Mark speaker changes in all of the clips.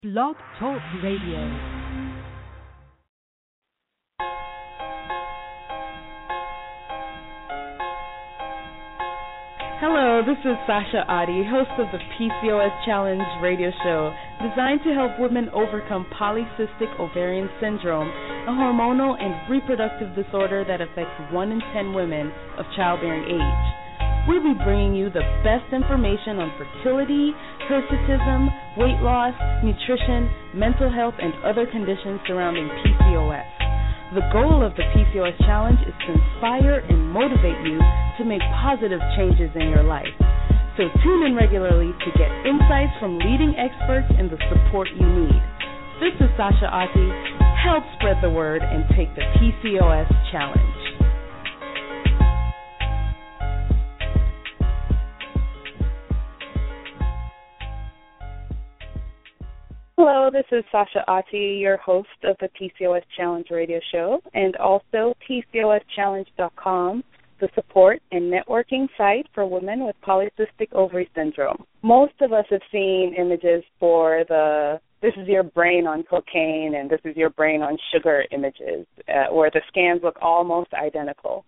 Speaker 1: Blog Talk Radio.
Speaker 2: Hello, this is Sasha Adi, host of the PCOS Challenge radio show, designed to help women overcome polycystic ovarian syndrome, a hormonal and reproductive disorder that affects 1 in 10 women of childbearing age. We'll be bringing you the best information on fertility, hirsutism, weight loss, nutrition, mental health, and other conditions surrounding PCOS. The goal of the PCOS Challenge is to inspire and motivate you to make positive changes in your life. So tune in regularly to get insights from leading experts and the support you need. This is Sasha Ati. Help spread the word and take the PCOS Challenge. Hello, this is Sasha Ati, your host of the PCOS Challenge radio show, and also PCOSchallenge.com, the support and networking site for women with polycystic ovary syndrome. Most of us have seen images for this is your brain on cocaine and this is your brain on sugar images, where the scans look almost identical.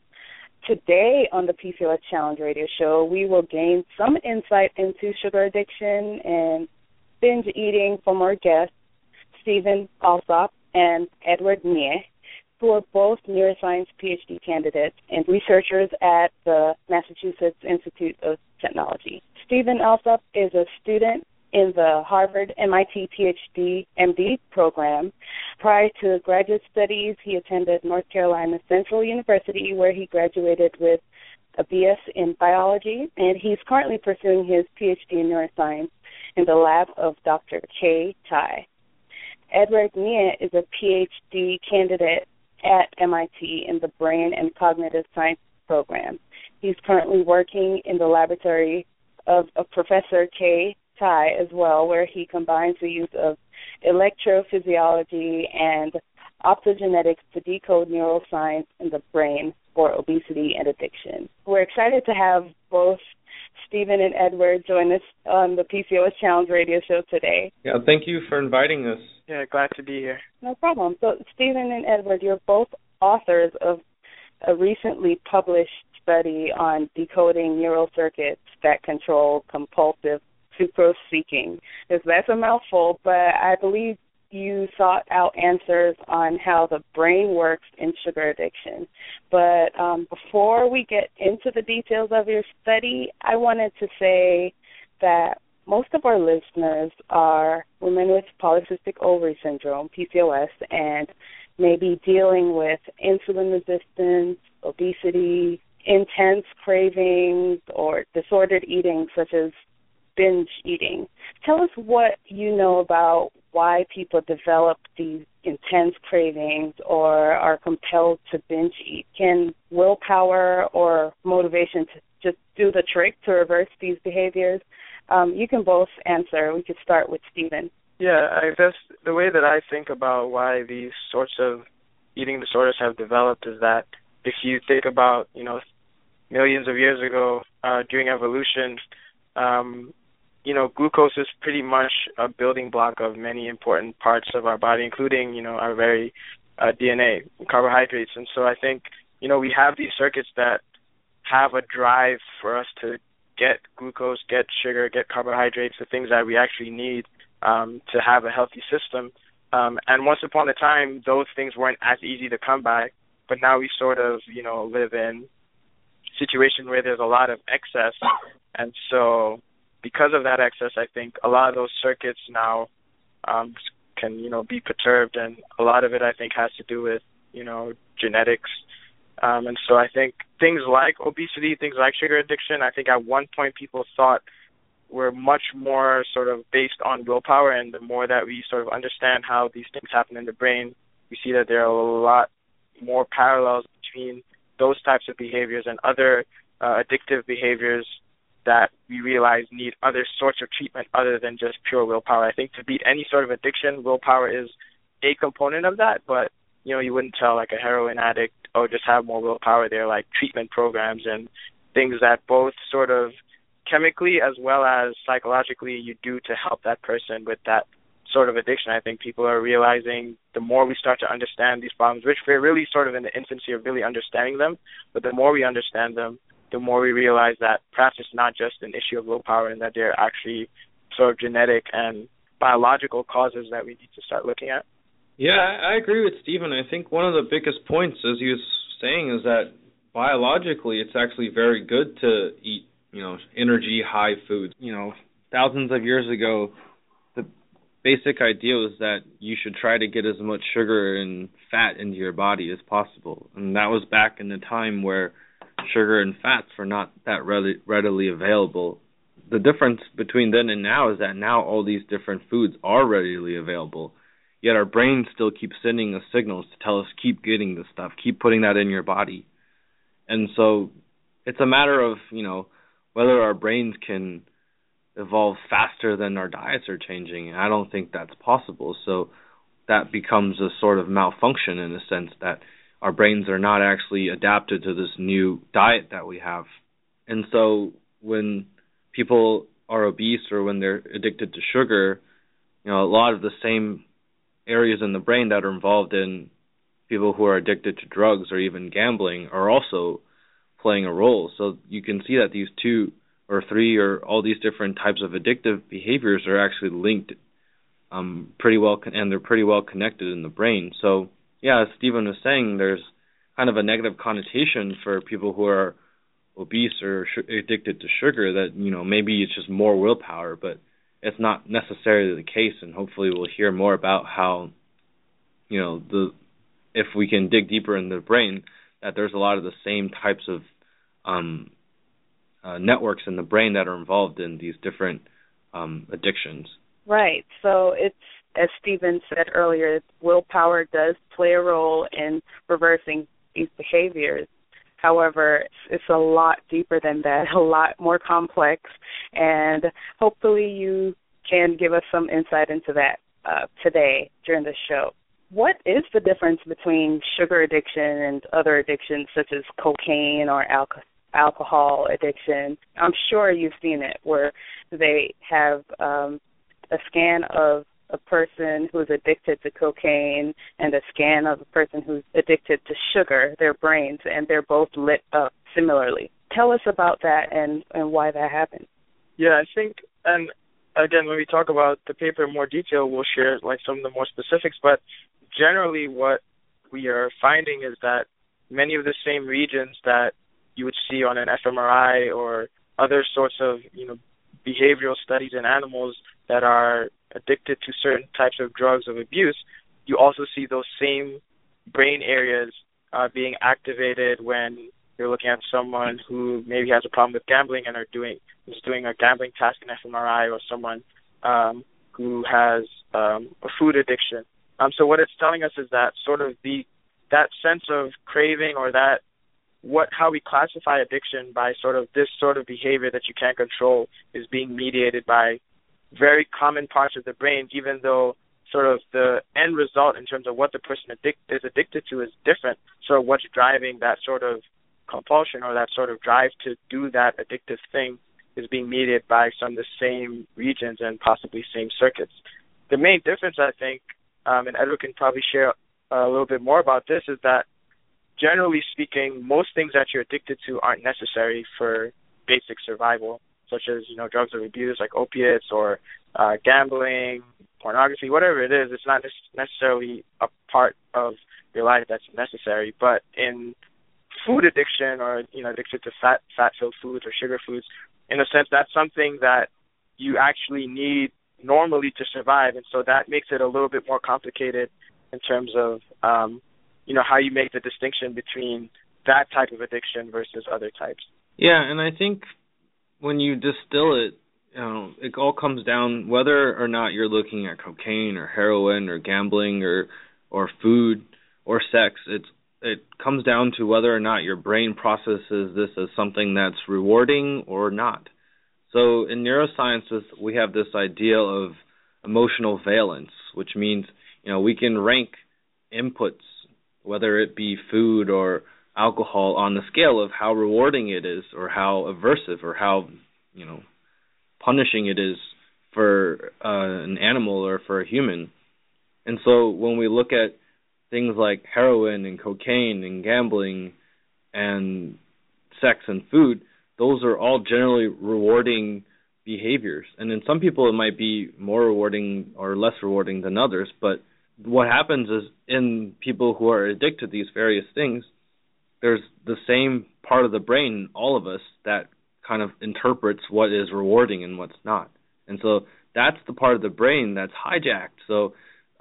Speaker 2: Today on the PCOS Challenge radio show, we will gain some insight into sugar addiction and binge eating from our guests, Stephen Alsop and Edward Nie, who are both neuroscience PhD candidates and researchers at the Massachusetts Institute of Technology. Stephen Alsop is a student in the Harvard MIT PhD MD program. Prior to graduate studies, he attended North Carolina Central University, where he graduated with a BS in biology, and he's currently pursuing his PhD in neuroscience in the lab of Dr. Kay Tai. Edward Nie is a PhD candidate at MIT in the Brain and Cognitive Science program. He's currently working in the laboratory of Professor Kay Tai as well, where he combines the use of electrophysiology and optogenetics to decode neuroscience in the brain for obesity and addiction. We're excited to have both Stephen and Edward join us on the PCOS Challenge radio show today.
Speaker 3: Yeah, thank you for inviting us.
Speaker 4: Yeah, glad to be here.
Speaker 2: No problem. So, Stephen and Edward, you're both authors of a recently published study on decoding neural circuits that control compulsive sucrose seeking. That's a mouthful, but I believe you sought out answers on how the brain works in sugar addiction. But before we get into the details of your study, I wanted to say that most of our listeners are women with polycystic ovary syndrome, PCOS, and may be dealing with insulin resistance, obesity, intense cravings, or disordered eating such as binge eating. Tell us what you know about why people develop these intense cravings or are compelled to binge eat. Can willpower or motivation to just do the trick to reverse these behaviors? You can both answer. We could start with Stephen.
Speaker 4: Yeah, I guess the way that I think about why these sorts of eating disorders have developed is that if you think about, millions of years ago during evolution, glucose is pretty much a building block of many important parts of our body, including, our very DNA, carbohydrates. And so I think, we have these circuits that have a drive for us to get glucose, get sugar, get carbohydrates, the things that we actually need to have a healthy system. And once upon a time, those things weren't as easy to come by, but now we sort of, live in a situation where there's a lot of excess. And so because of that excess, I think a lot of those circuits now can, be perturbed, and a lot of it, I think, has to do with, genetics. And so I think things like obesity, things like sugar addiction, I think at one point people thought were much more sort of based on willpower, and the more that we sort of understand how these things happen in the brain, we see that there are a lot more parallels between those types of behaviors and other addictive behaviors that we realize need other sorts of treatment other than just pure willpower. I think to beat any sort of addiction, willpower is a component of that, but, you wouldn't tell like a heroin addict, oh, just have more willpower. They're like treatment programs and things that both sort of chemically as well as psychologically you do to help that person with that sort of addiction. I think people are realizing the more we start to understand these problems, which we're really sort of in the infancy of really understanding them, but the more we understand them, the more we realize that perhaps it's not just an issue of willpower and that they're actually sort of genetic and biological causes that we need to start looking at.
Speaker 3: Yeah, I agree with Stephen. I think one of the biggest points, as he was saying, is that biologically it's actually very good to eat, energy high foods. Thousands of years ago, the basic idea was that you should try to get as much sugar and fat into your body as possible. And that was back in the time where sugar and fats were not that readily available. The difference between then and now is that now all these different foods are readily available, yet our brain still keeps sending us signals to tell us, keep getting this stuff, keep putting that in your body. And so it's a matter of, whether our brains can evolve faster than our diets are changing. And I don't think that's possible. So that becomes a sort of malfunction in the sense that our brains are not actually adapted to this new diet that we have. And so when people are obese or when they're addicted to sugar, a lot of the same areas in the brain that are involved in people who are addicted to drugs or even gambling are also playing a role. So you can see that these 2 or 3 or all these different types of addictive behaviors are actually linked pretty well, and they're pretty well connected in the brain. So, yeah, as Stephen was saying, there's kind of a negative connotation for people who are obese or addicted to sugar that, maybe it's just more willpower, but it's not necessarily the case, and hopefully we'll hear more about how, if we can dig deeper in the brain, that there's a lot of the same types of networks in the brain that are involved in these different addictions.
Speaker 2: Right. So it's, as Stephen said earlier, willpower does play a role in reversing these behaviors. However, it's a lot deeper than that, a lot more complex, and hopefully you can give us some insight into that today during the show. What is the difference between sugar addiction and other addictions such as cocaine or alcohol addiction? I'm sure you've seen it where they have a scan of a person who's addicted to cocaine and a scan of a person who's addicted to sugar, their brains, and they're both lit up similarly. Tell us about that and why that happened.
Speaker 4: Yeah, I think, and again, when we talk about the paper in more detail, we'll share some of the more specifics, but generally what we are finding is that many of the same regions that you would see on an fMRI or other sorts of, behavioral studies in animals that are addicted to certain types of drugs of abuse, you also see those same brain areas being activated when you're looking at someone who maybe has a problem with gambling and is doing a gambling task in fMRI, or someone who has a food addiction. So what it's telling us is that sort of that sense of craving, or that how we classify addiction by sort of this sort of behavior that you can't control, is being mediated by very common parts of the brain, even though sort of the end result in terms of what the person is addicted to is different. So what's driving that sort of compulsion or that sort of drive to do that addictive thing is being mediated by some of the same regions and possibly same circuits. The main difference, I think, and Edward can probably share a little bit more about this, is that generally speaking, most things that you're addicted to aren't necessary for basic survival, such as, drugs of abuse like opiates or gambling, pornography, whatever it is. It's not necessarily a part of your life that's necessary. But in food addiction, or, addiction to fat-filled foods or sugar foods, in a sense, that's something that you actually need normally to survive. And so that makes it a little bit more complicated in terms of, how you make the distinction between that type of addiction versus other types.
Speaker 3: Yeah, and I think when you distill it, it all comes down, whether or not you're looking at cocaine or heroin or gambling or food or sex, it comes down to whether or not your brain processes this as something that's rewarding or not. So in neurosciences, we have this idea of emotional valence, which means, we can rank inputs, whether it be food or alcohol, on the scale of how rewarding it is or how aversive or how, punishing it is for an animal or for a human. And so when we look at things like heroin and cocaine and gambling and sex and food, those are all generally rewarding behaviors. And in some people it might be more rewarding or less rewarding than others, but what happens is in people who are addicted to these various things, there's the same part of the brain, all of us, that kind of interprets what is rewarding and what's not. And so that's the part of the brain that's hijacked. So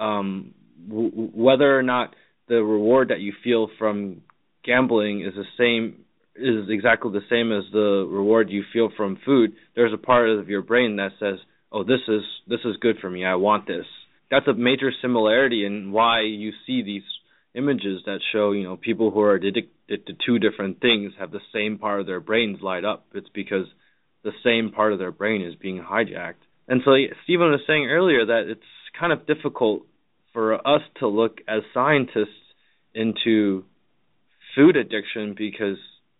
Speaker 3: whether or not the reward that you feel from gambling is exactly the same as the reward you feel from food, there's a part of your brain that says, oh, this is good for me, I want this. That's a major similarity in why you see these images that show, people who are addicted to two different things have the same part of their brains light up. It's because the same part of their brain is being hijacked. And so Stephen was saying earlier that it's kind of difficult for us to look as scientists into food addiction because,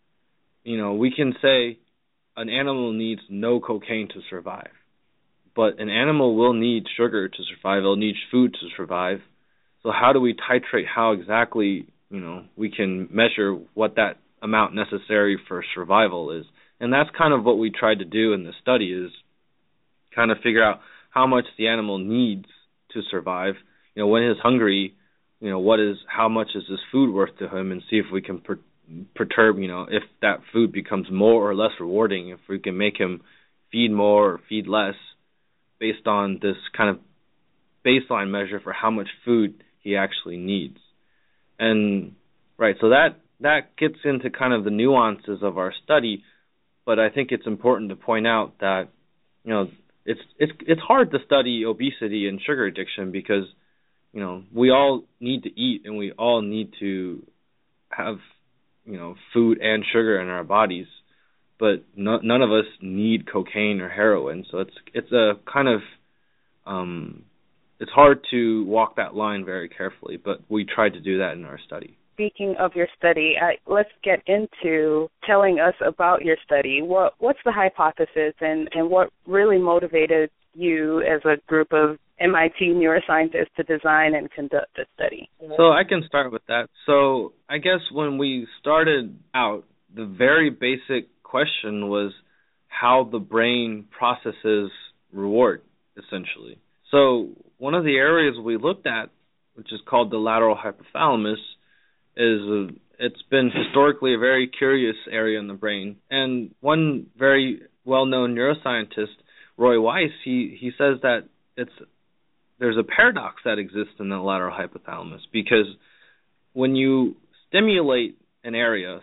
Speaker 3: we can say an animal needs no cocaine to survive. But an animal will need sugar to survive. It'll need food to survive. So how do we titrate how exactly, we can measure what that amount necessary for survival is? And that's kind of what we tried to do in the study, is kind of figure out how much the animal needs to survive. When he's hungry, how much is this food worth to him, and see if we can perturb, if that food becomes more or less rewarding, if we can make him feed more or feed less, based on this kind of baseline measure for how much food he actually needs. And so that gets into kind of the nuances of our study, but I think it's important to point out that it's hard to study obesity and sugar addiction because we all need to eat and we all need to have food and sugar in our bodies. But none of us need cocaine or heroin, so it's a kind of it's hard to walk that line very carefully. But we tried to do that in our study.
Speaker 2: Speaking of your study, let's get into telling us about your study. What's the hypothesis, and what really motivated you as a group of MIT neuroscientists to design and conduct the study?
Speaker 3: So I can start with that. So I guess when we started out, the very basic question was how the brain processes reward, essentially. So one of the areas we looked at, which is called the lateral hypothalamus, it's been historically a very curious area in the brain. And one very well-known neuroscientist, Roy Weiss, he says that there's a paradox that exists in the lateral hypothalamus, because when you stimulate an area,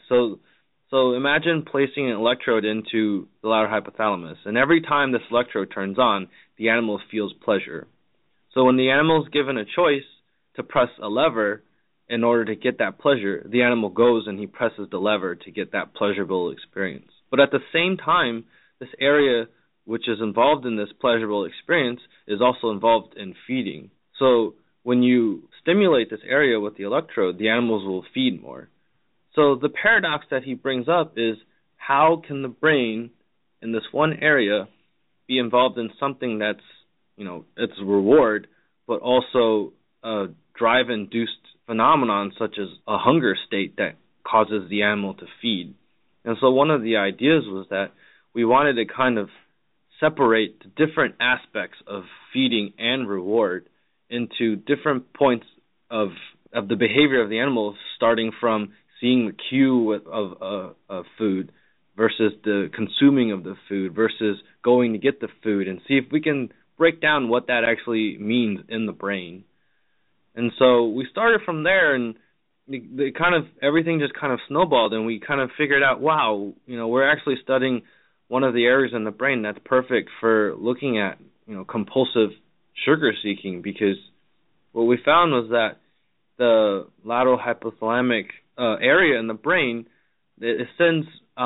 Speaker 3: so imagine placing an electrode into the lateral hypothalamus, and every time this electrode turns on, the animal feels pleasure. So when the animal is given a choice to press a lever in order to get that pleasure, the animal goes and he presses the lever to get that pleasurable experience. But at the same time, this area which is involved in this pleasurable experience is also involved in feeding. So when you stimulate this area with the electrode, the animals will feed more. So the paradox that he brings up is, how can the brain in this one area be involved in something that's, it's a reward, but also a drive-induced phenomenon such as a hunger state that causes the animal to feed? And so one of the ideas was that we wanted to kind of separate the different aspects of feeding and reward into different points of the behavior of the animal, starting from seeing the cue of food versus the consuming of the food versus going to get the food, and see if we can break down what that actually means in the brain. And so we started from there, and everything just kind of snowballed, and we kind of figured out, wow, we're actually studying one of the areas in the brain that's perfect for looking at, compulsive sugar seeking, because what we found was that the lateral hypothalamic area in the brain, it sends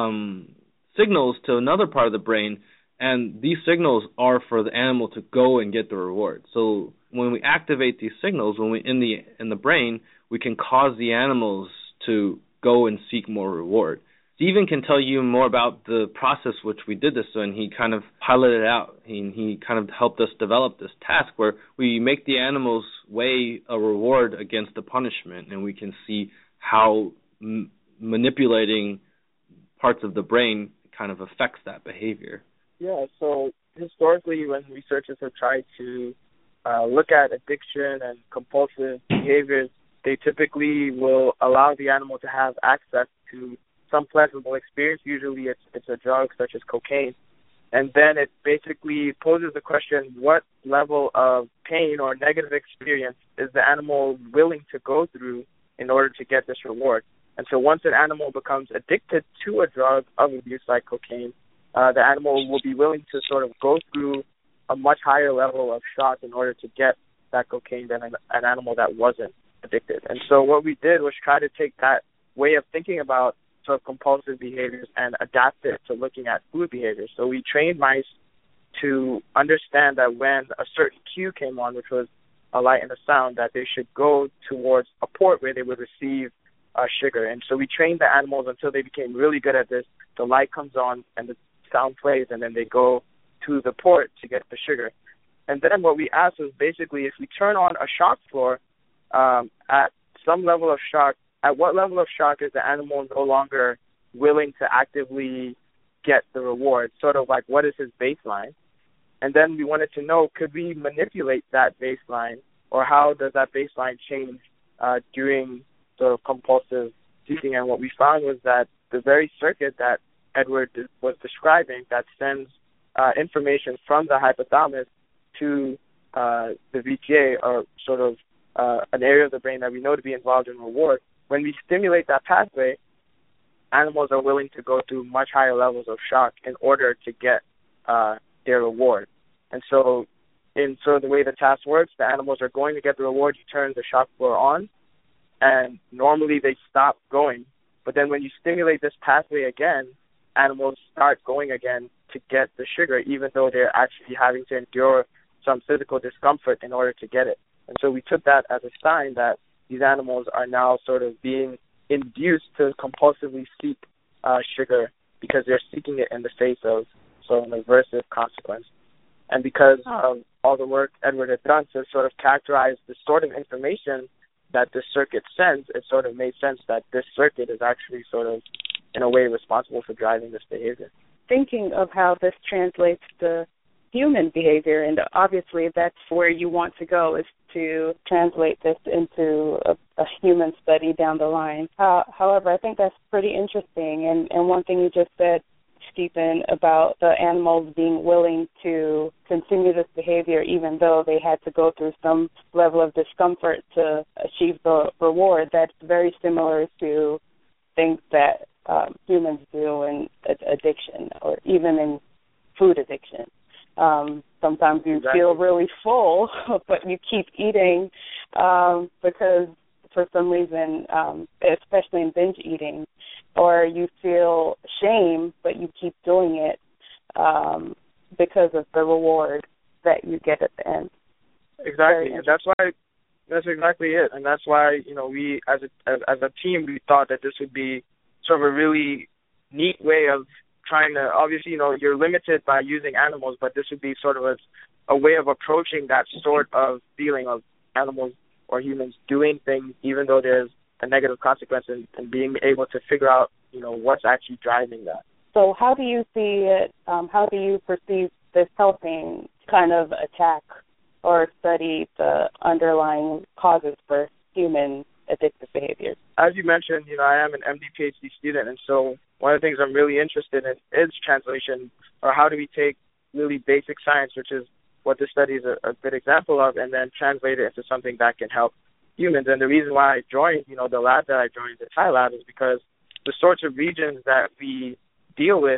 Speaker 3: signals to another part of the brain, and these signals are for the animal to go and get the reward. So when we activate these signals, in the brain, we can cause the animals to go and seek more reward. Stephen can tell you more about the process which we did this in. He kind of piloted it out. He kind of helped us develop this task where we make the animals weigh a reward against a punishment, and we can see how manipulating parts of the brain kind of affects that behavior.
Speaker 4: Yeah, so historically when researchers have tried to look at addiction and compulsive behaviors, they typically will allow the animal to have access to some pleasurable experience. Usually it's a drug such as cocaine. And then it basically poses the question, what level of pain or negative experience is the animal willing to go through in order to get this reward? And so once an animal becomes addicted to a drug of abuse like cocaine, the animal will be willing to sort of go through a much higher level of shock in order to get that cocaine than an animal that wasn't addicted. And so what we did was try to take that way of thinking about sort of compulsive behaviors and adapt it to looking at food behaviors. So we trained mice to understand that when a certain cue came on, which was a light and a sound, that they should go towards a port where they would receive sugar. And so we trained the animals until they became really good at this. The light comes on and the sound plays, and then they go to the port to get the sugar. And then what we asked was basically, if we turn on a shock floor at some level of shock, at what level of shock is the animal no longer willing to actively get the reward? Sort of like, what is his baseline? And then we wanted to know, could we manipulate that baseline, or how does that baseline change during sort of compulsive seeking? And what we found was that the very circuit that Edward was describing that sends information from the hypothalamus to the VGA, or sort of an area of the brain that we know to be involved in reward, when we stimulate that pathway, animals are willing to go through much higher levels of shock in order to get their reward. And so in sort of the way the task works, the animals are going to get the reward, you turn the shock floor on, and normally they stop going. But then when you stimulate this pathway again, animals start going again to get the sugar, even though they're actually having to endure some physical discomfort in order to get it. And so we took that as a sign that these animals are now sort of being induced to compulsively seek sugar, because they're seeking it in the face of sort of an aversive consequence. And because of all the work Edward had done to sort of characterize the sort of information that this circuit sends, it sort of made sense that this circuit is actually sort of, in a way, responsible for driving this behavior.
Speaker 2: Thinking of how this translates to human behavior, and obviously that's where you want to go, is to translate this into a human study down the line. However, I think that's pretty interesting. And one thing you just said, Stephen, about the animals being willing to continue this behavior even though they had to go through some level of discomfort to achieve the reward, that's very similar to things that humans do in addiction, or even in food addiction. Sometimes you feel really full, but you keep eating because for some reason, especially in binge eating, or you feel shame, but you keep doing it because of the reward that you get at the end.
Speaker 4: Exactly, and that's exactly it, and that's why, you know, we as a team, we thought that this would be sort of a really neat way of trying to, obviously, you know, you're limited by using animals, but this would be sort of a way of approaching that sort of feeling of animals or humans doing things even though there's a negative consequence, and being able to figure out, you know, what's actually driving that.
Speaker 2: So how do you see it, how do you perceive this helping kind of attack or study the underlying causes for human addictive behaviors? As
Speaker 4: you mentioned, you know, I am an MD PhD student, and so one of the things I'm really interested in is translation, or how do we take really basic science, which is what this study is a good example of, and then translate it into something that can help humans. And the reason why I joined, you know, the lab that I joined, the Thai lab, is because the sorts of regions that we deal with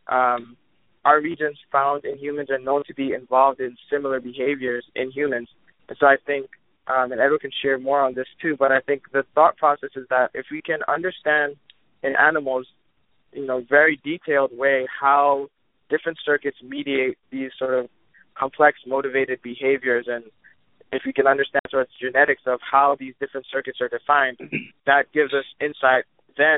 Speaker 4: are regions found in humans and known to be involved in similar behaviors in humans. And so I think, and Edward can share more on this too, but I think the thought process is that if we can understand in animals, in a very detailed way, how different circuits mediate these sort of complex motivated behaviors, and if we can understand sort of genetics of how these different circuits are defined, that gives us insight then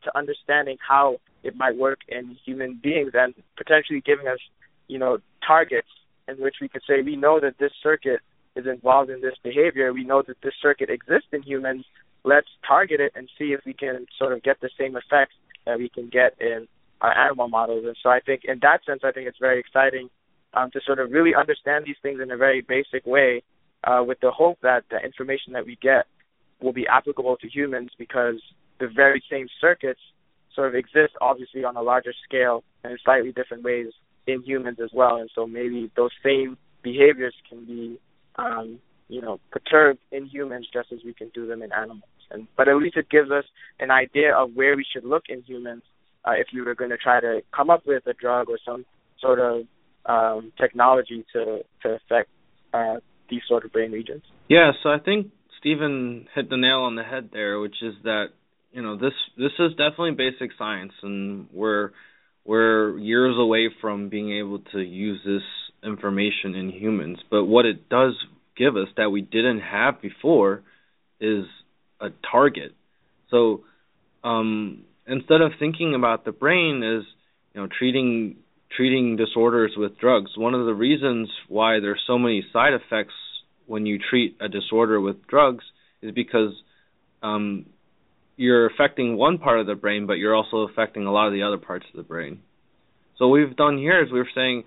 Speaker 4: to understanding how it might work in human beings and potentially giving us, targets in which we could say we know that this circuit is involved in this behavior. We know that this circuit exists in humans. Let's target it and see if we can sort of get the same effects that we can get in our animal models. And so I think in that sense, I think it's very exciting to sort of really understand these things in a very basic way with the hope that the information that we get will be applicable to humans, because the very same circuits sort of exist obviously on a larger scale and in slightly different ways in humans as well. And so maybe those same behaviors can be, perturbed in humans just as we can do them in animals. But at least it gives us an idea of where we should look in humans if we were going to try to come up with a drug or some sort of technology to affect these sort of brain regions.
Speaker 3: Yeah, so I think Stephen hit the nail on the head there, which is that, this is definitely basic science, and we're years away from being able to use this information in humans. But what it does give us that we didn't have before is a target. So instead of thinking about the brain as treating disorders with drugs, one of the reasons why there's so many side effects when you treat a disorder with drugs is because you're affecting one part of the brain, but you're also affecting a lot of the other parts of the brain. So what we've done here is we're saying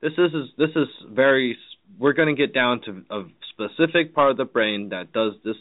Speaker 3: we're going to get down to a specific part of the brain that does this,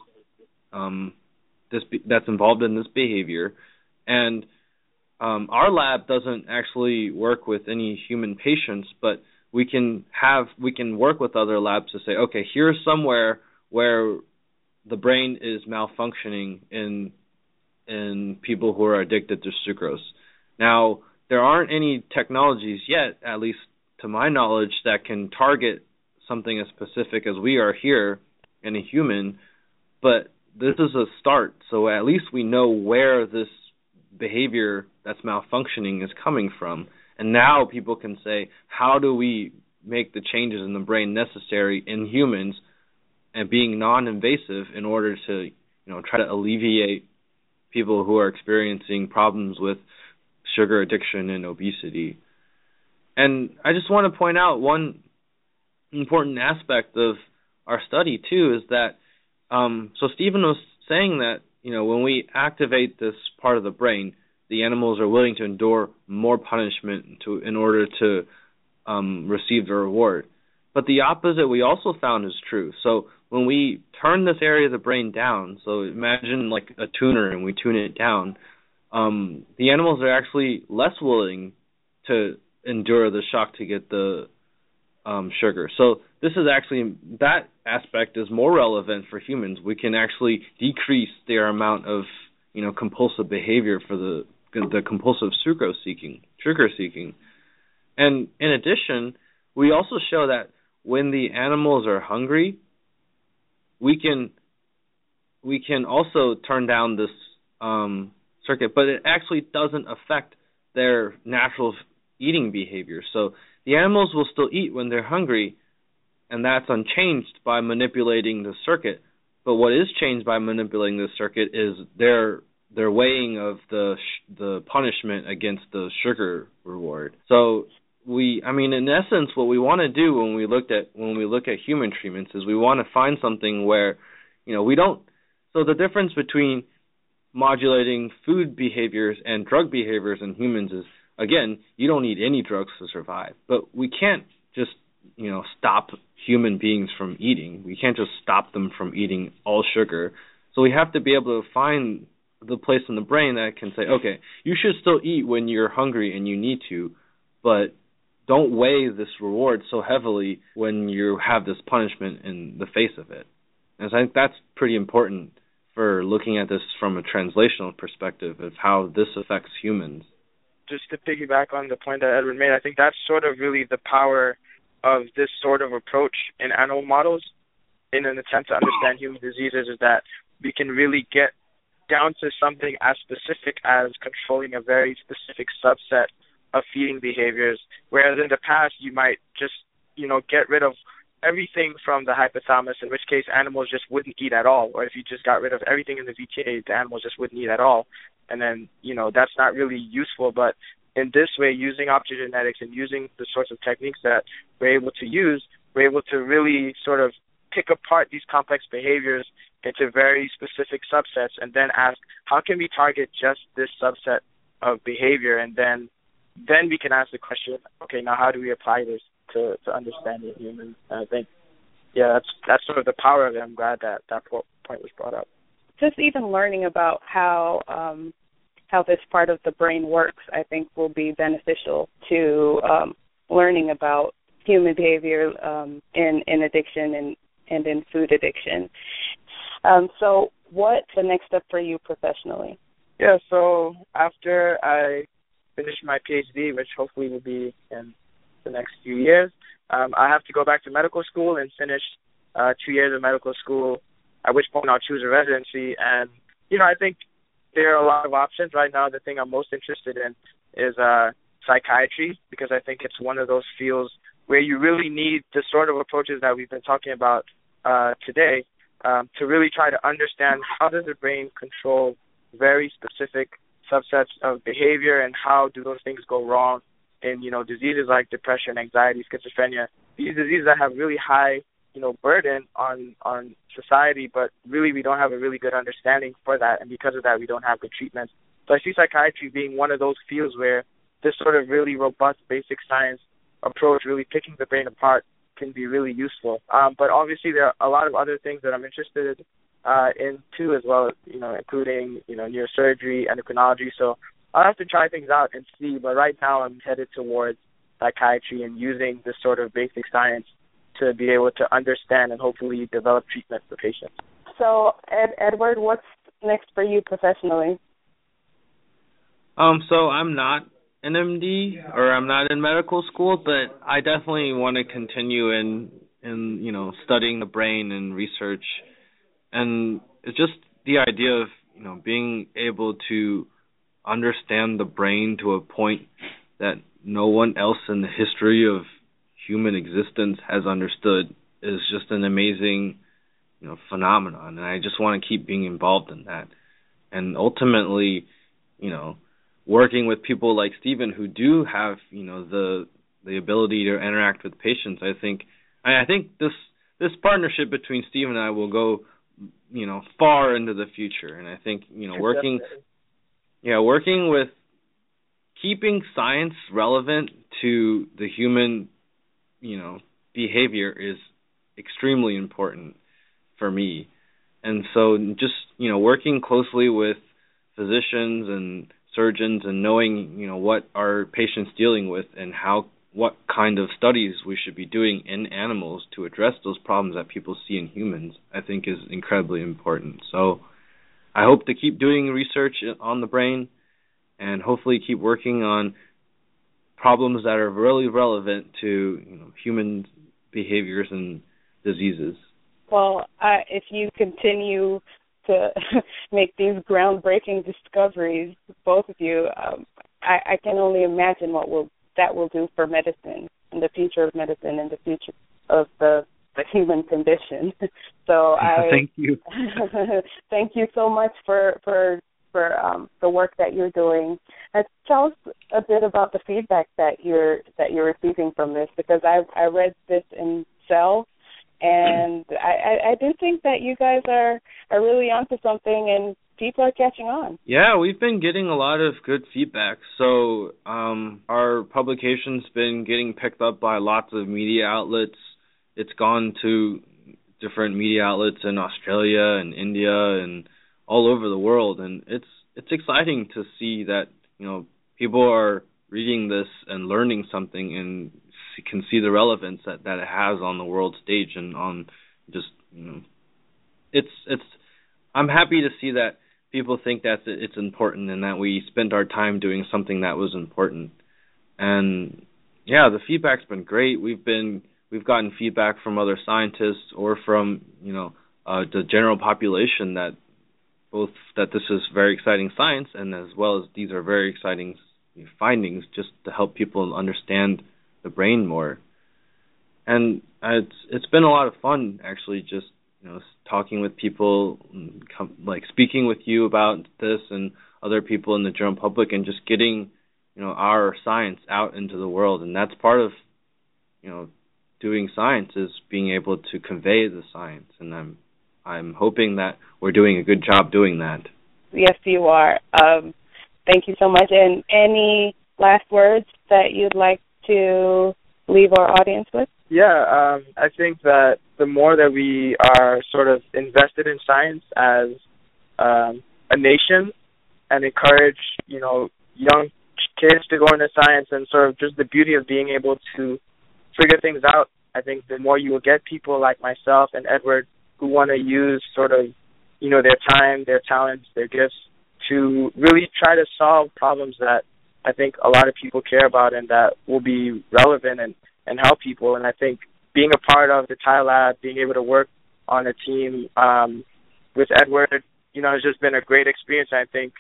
Speaker 3: that's involved in this behavior, and our lab doesn't actually work with any human patients, but we can work with other labs to say, okay, here's somewhere where the brain is malfunctioning in people who are addicted to sucrose. Now, there aren't any technologies yet, at least to my knowledge, that can target something as specific as we are here in a human, but this is a start. So at least we know where this behavior that's malfunctioning is coming from. And now people can say, how do we make the changes in the brain necessary in humans and being non-invasive in order to, try to alleviate people who are experiencing problems with sugar addiction and obesity. And I just want to point out one important aspect of our study, too, is that, so Stephen was saying that, when we activate this part of the brain, the animals are willing to endure more punishment in order to receive the reward. But the opposite we also found is true. So when we turn this area of the brain down, so imagine like a tuner and we tune it down, the animals are actually less willing to endure the shock to get the sugar. So this is actually, that aspect is more relevant for humans. We can actually decrease their amount of, compulsive behavior for the compulsive sugar seeking. And in addition, we also show that when the animals are hungry, we can also turn down this circuit, but it actually doesn't affect their natural eating behavior. So the animals will still eat when they're hungry, and that's unchanged by manipulating the circuit. But what is changed by manipulating the circuit is their weighing of the punishment against the sugar reward. So in essence, what we want to do when we look at human treatments is we want to find something where, we don't. So the difference between modulating food behaviors and drug behaviors in humans is, again, you don't need any drugs to survive. But we can't just, stop human beings from eating. We can't just stop them from eating all sugar. So we have to be able to find the place in the brain that can say, okay, you should still eat when you're hungry and you need to, but don't weigh this reward so heavily when you have this punishment in the face of it. And so I think that's pretty important for looking at this from a translational perspective of how this affects humans.
Speaker 4: Just to piggyback on the point that Edward made, I think that's sort of really the power of this sort of approach in animal models in an attempt to understand human diseases, is that we can really get down to something as specific as controlling a very specific subset of feeding behaviors, whereas in the past you might just, get rid of everything from the hypothalamus, in which case animals just wouldn't eat at all, or if you just got rid of everything in the VTA, the animals just wouldn't eat at all. and then, that's not really useful. But in this way, using optogenetics and using the sorts of techniques that we're able to use, we're able to really sort of pick apart these complex behaviors into very specific subsets and then ask, how can we target just this subset of behavior? And then we can ask the question, okay, now how do we apply this to understanding humans? And I think, that's sort of the power of it. I'm glad that point was brought up.
Speaker 2: Just even learning about how this part of the brain works, I think, will be beneficial to learning about human behavior in addiction and in food addiction. So what's the next step for you professionally?
Speaker 4: Yeah, so after I finish my PhD, which hopefully will be in the next few years, I have to go back to medical school and finish 2 years of medical school, at which point I'll choose a residency. And, I think there are a lot of options. Right now, the thing I'm most interested in is psychiatry, because I think it's one of those fields where you really need the sort of approaches that we've been talking about today to really try to understand how does the brain control very specific subsets of behavior and how do those things go wrong in, diseases like depression, anxiety, schizophrenia, these diseases that have really high, burden on society, but really we don't have a really good understanding for that, and because of that we don't have good treatments. So I see psychiatry being one of those fields where this sort of really robust basic science approach, really picking the brain apart, can be really useful. But obviously there are a lot of other things that I'm interested in too, as well, including, neurosurgery, endocrinology. So I'll have to try things out and see, but right now I'm headed towards psychiatry and using this sort of basic science to be able to understand and hopefully develop treatment for patients.
Speaker 2: So, Edward, what's next for you professionally?
Speaker 3: So I'm not an MD, or I'm not in medical school, but I definitely want to continue in studying the brain and research. And it's just the idea of, being able to understand the brain to a point that no one else in the history of human existence has understood is just an amazing, phenomenon. And I just want to keep being involved in that. And ultimately, working with people like Stephen who do have, the ability to interact with patients, I think this partnership between Stephen and I will go, far into the future. And I think, working with keeping science relevant to the human, behavior is extremely important for me. And so just, working closely with physicians and surgeons and knowing, what our patients dealing with and what kind of studies we should be doing in animals to address those problems that people see in humans, I think is incredibly important. So I hope to keep doing research on the brain and hopefully keep working on problems that are really relevant to human behaviors and diseases.
Speaker 2: Well, if you continue to make these groundbreaking discoveries, both of you, I can only imagine what that will do for medicine and the future of medicine and the future of the human condition. So
Speaker 3: thank you.
Speaker 2: Thank you so much for the work that you're doing. Tell us a bit about the feedback that you're receiving from this, because I read this in Cell, and I do think that you guys are really onto something, and people are catching on.
Speaker 3: Yeah, we've been getting a lot of good feedback. So our publication's been getting picked up by lots of media outlets. It's gone to different media outlets in Australia and India and all over the world, and it's exciting to see that people are reading this and learning something and can see the relevance that it has on the world stage and on just it's I'm happy to see that people think that it's important and that we spent our time doing something that was important. And yeah, the feedback's been great. We've gotten feedback from other scientists or from the general population that this is very exciting science, and as well as these are very exciting findings just to help people understand the brain more. And it's been a lot of fun actually, just talking with people, like speaking with you about this and other people in the general public and just getting, our science out into the world. And that's part of, doing science is being able to convey the science. And I'm hoping that we're doing a good job doing that.
Speaker 2: Yes, you are. Thank you so much. And any last words that you'd like to leave our audience with?
Speaker 4: Yeah, I think that the more that we are sort of invested in science as a nation and encourage, young kids to go into science and sort of just the beauty of being able to figure things out, I think the more you will get people like myself and Edward who want to use sort of, their time, their talents, their gifts to really try to solve problems that I think a lot of people care about and that will be relevant and help people. And I think being a part of the Thai Lab, being able to work on a team with Edward, has just been a great experience. I think,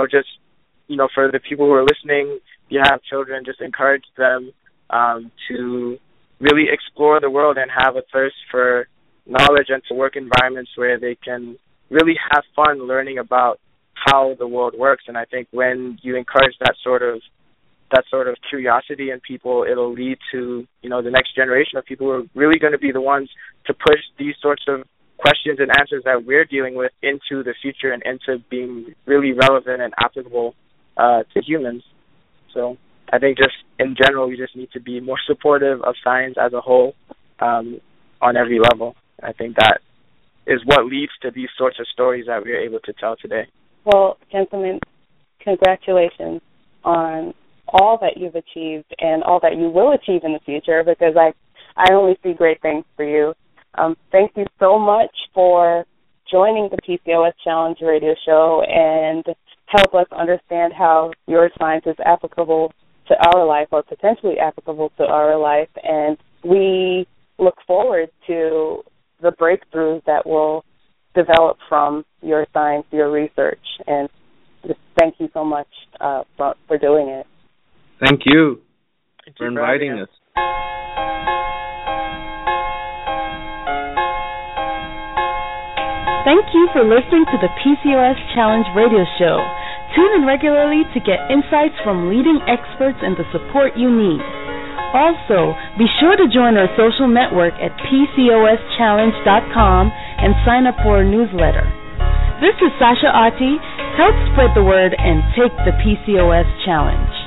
Speaker 4: for the people who are listening, if you have children, just encourage them to really explore the world and have a thirst for knowledge and to work environments where they can really have fun learning about how the world works. And I think when you encourage that sort of curiosity in people, it'll lead to, the next generation of people who are really going to be the ones to push these sorts of questions and answers that we're dealing with into the future and into being really relevant and applicable to humans. So I think just in general, we just need to be more supportive of science as a whole on every level. I think that is what leads to these sorts of stories that we are able to tell today.
Speaker 2: Well, gentlemen, congratulations on all that you've achieved and all that you will achieve in the future, because I only see great things for you. Thank you so much for joining the PCOS Challenge radio show and help us understand how your science is applicable to our life or potentially applicable to our life. And we look forward to the breakthroughs that will develop from your science, your research. And just thank you so much for doing it.
Speaker 3: Thank you for inviting us.
Speaker 1: Thank you for listening to the PCOS Challenge radio show. Tune in regularly to get insights from leading experts and the support you need. Also, be sure to join our social network at PCOSchallenge.com and sign up for our newsletter. This is Sasha Ati. Help spread the word and take the PCOS Challenge.